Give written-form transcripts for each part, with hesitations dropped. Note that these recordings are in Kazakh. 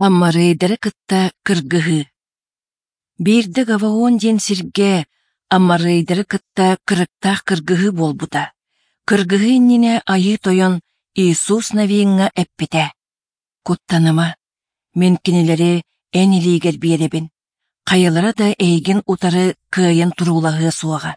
Аммарыйдары кытта кыргыһы. Бирді гаваон ден сирге аммарыйдары кытта кырыктах кыргыһы болбута. Кыргыһы иннине айы тойон Иисус навиңга эппите. Куттаныма, мен кинелери эн илигер биеребин. Кайылара да эйгин утары кыйын турулаһы суага.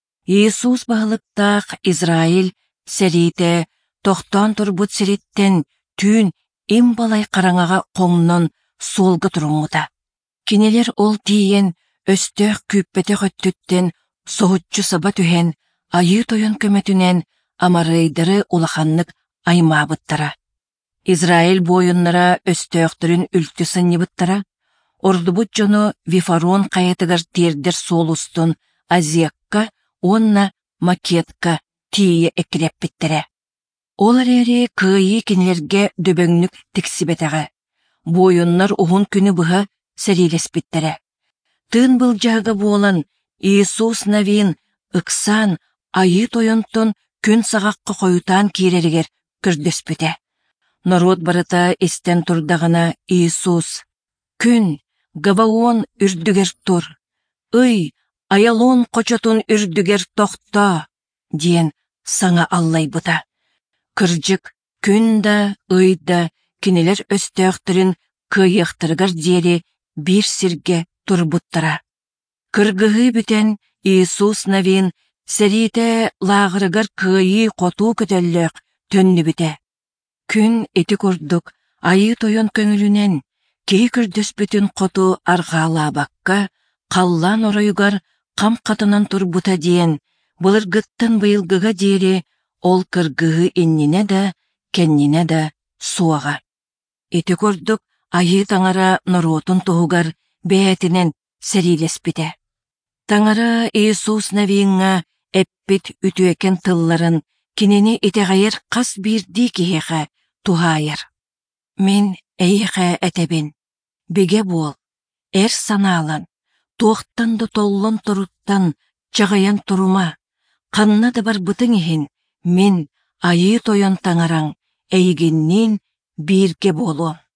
Иисус бағылыктах Израиль сәрите тохтон турбут сириттен түүн им балай караңага коңнон солга туруммута. Кинелер ол тиен өстөх күппете хөттүттен соһуччу саба түһен айы тойон көмөтүнен амарыйдары улаханнык аймаабыттара. Израиль бойуннара өстөөхтөрүн үлтү сыннибыттара, ордубут жону Вифарон каятыгар тиердер солустун Азиакка, онна Макетка тие экиреппиттере. Олар эри кыйы кинилерге дөбөңнүк тиксибетеге. Бойуннар ухун күнү быха сәрилеспиттере. Тын был жага болан Иисус навин ыксан айы тойонтон күн сагакка коютан киереригер көрдөспүте. Народ барыта истен турдагана Иисус. Күн Гаваон үрдүгер тур. Ый, аялон кочотун үрдүгер тохта, диен саңа аллайбыта. Кыржык күн да, ый да, кинелер өстөөхтөрүн кыйыктыргар диери бир сирге турбуттара. Кыргыһы бүтен Иисус навин сәрите лагырыгар кыйы коту көтөллөк төннү бүте. Күн эти курдук айы тойон көңүлүнен кей көрдөспүтүн коту аргаалаабакка қаллан оройгар кам катынан турбута диен былыргыттан быйылгыга диери ол кыргыһы иннине да кеннине да суага. Эти курдук айы таңара норотун туһугар бээтинен сәрилеспите. Таңара Иисус навиңа эппит үтүекен тылларын кинени итегайер кас бирди киһэхэ тухайыр. Мен эйхэ этебин. Беге бол, эр санаалан, туохтан да толлон туруттан чагаян турума, канна да бар бытың ихин, мен айы тойон таңараң, эйгиннин бирге болу.